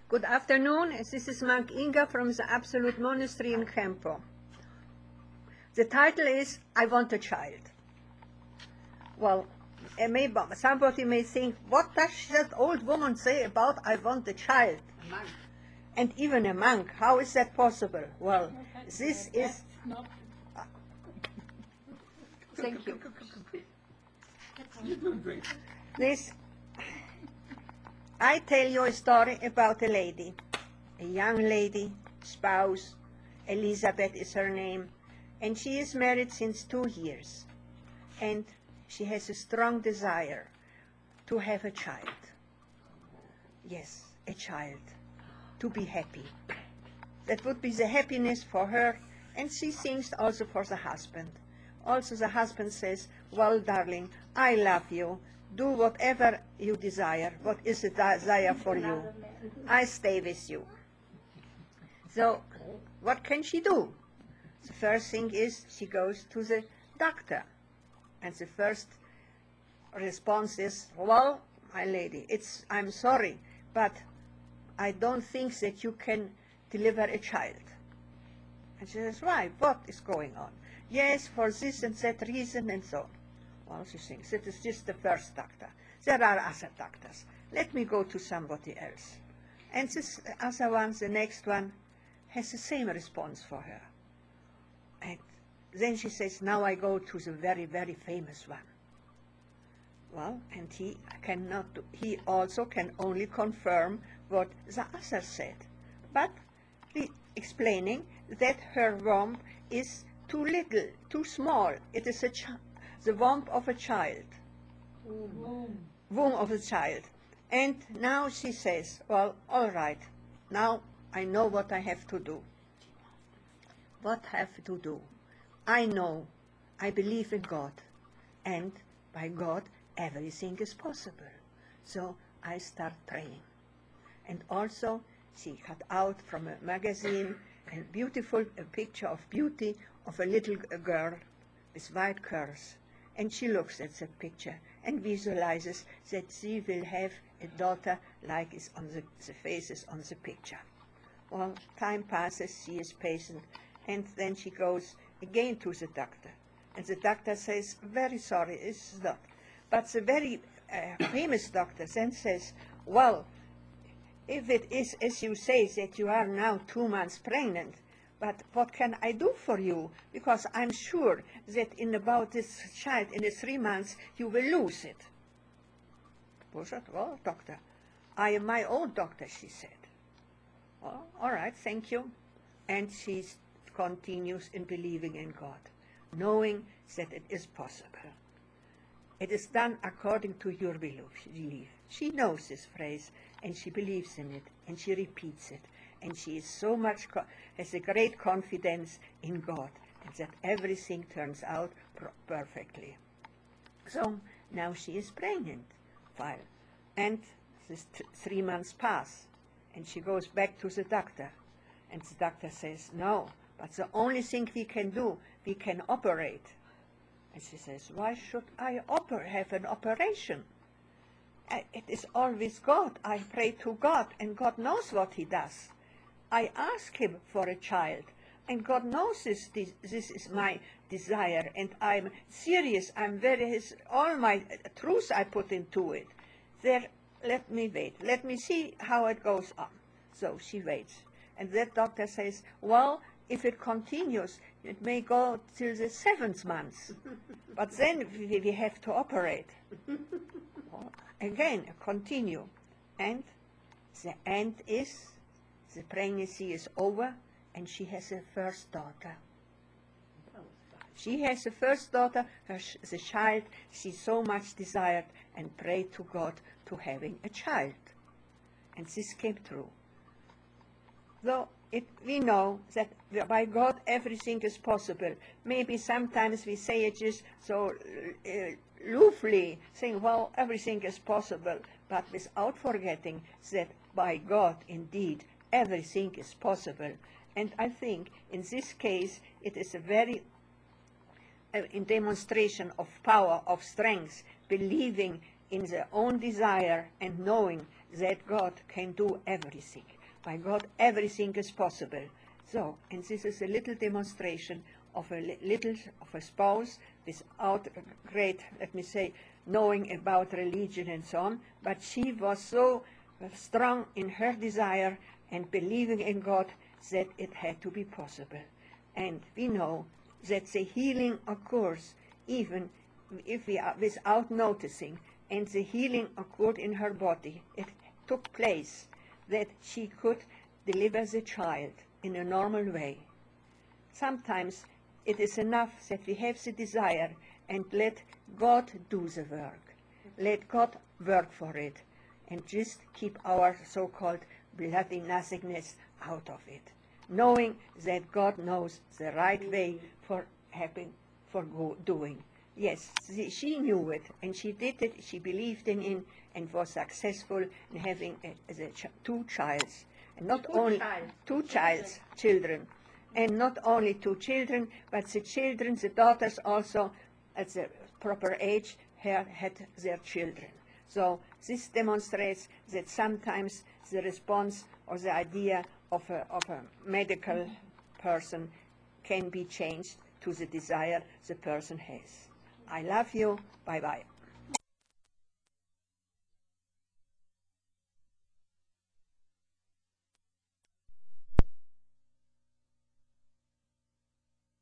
Good afternoon. This is Monk Inga from the Absolute Monastery in Campo. The title is I Want a Child. Well, somebody may think, what does that old woman say about I want a child? A monk. And even a monk, how is that possible? Well, this is... Thank you. You're doing great. This, I tell you a story about a lady, a young lady, spouse, Elizabeth is her name, and she is married since 2 years, and she has a strong desire to have a child. Yes, a child, to be happy. That would be the happiness for her, and she thinks also for the husband. Also the husband says, well, darling, I love you. Do whatever you desire. What is the desire for you? I stay with you. So what can she do? The first thing is she goes to the doctor. And the first response is, well, my lady, I'm sorry, but I don't think that you can deliver a child. And she says, why? What is going on? Yes, for this and that reason and so on. Well, she thinks, it is just the first doctor. There are other doctors. Let me go to somebody else. And this other one, the next one, has the same response for her. And then she says, now I go to the very, very famous one. Well, and he also can only confirm what the other said. But explaining that her womb is too little, too small. It is the womb of a child. Womb of a child. And now she says, well, all right, now I know what I have to do. What have to do? I know, I believe in God, and by God everything is possible. So I start praying. And also she cut out from a magazine a beautiful picture of beauty of a little girl with white curls. And she looks at that picture and visualizes that she will have a daughter like is on the faces on the picture. Well, time passes, she is patient, and then she goes again to the doctor. And the doctor says, very sorry, it's not. But the very famous doctor then says, well, if it is as you say that you are now 2 months pregnant, but what can I do for you? Because I'm sure that in about this child, in the 3 months, you will lose it. Who said, well, doctor, I am my own doctor, she said. Well, all right, thank you. And she continues in believing in God, knowing that it is possible. It is done according to your belief. She knows this phrase, and she believes in it, and she repeats it. And she is so much, has a great confidence in God, and that everything turns out perfectly. So now she is pregnant, and this 3 months pass, and she goes back to the doctor, and the doctor says, no, but the only thing we can do, we can operate. And she says, why should I have an operation? It is always God. I pray to God, and God knows what he does. I ask him for a child, and God knows this is my desire, and I'm serious. All my truth I put into it. Let me wait. Let me see how it goes on. So she waits. And that doctor says, well, if it continues, it may go till the 7th month. But then we have to operate. Well, again, continue. And the end is, the pregnancy is over, and she has her first daughter. She has the first daughter, the child she so much desired, and prayed to God to having a child. And this came true. Though we know that by God everything is possible. Maybe sometimes we say it just so loosely, saying, well, everything is possible, but without forgetting that by God indeed everything is possible. And I think in this case it is a very in demonstration of power, of strength, believing in their own desire and knowing that God can do everything. By God, everything is possible. So, and this is a little demonstration of a spouse without great, let me say, knowing about religion and so on, but she was so strong in her desire and believing in God that it had to be possible. And we know that the healing occurs even if we are without noticing, and the healing occurred in her body. It took place that she could deliver the child in a normal way. Sometimes it is enough that we have the desire and let God do the work. Let God work for it, and just keep our so-called bloody nothingness out of it, knowing that God knows the right way for doing. Yes, she knew it, and she did it. She believed in it, and was successful in having two children, and not only children, and not only two children, but the children, the daughters also, at the proper age, had their children. So this demonstrates that sometimes the response or the idea of a medical person can be changed to the desire the person has. I love you. Bye-bye.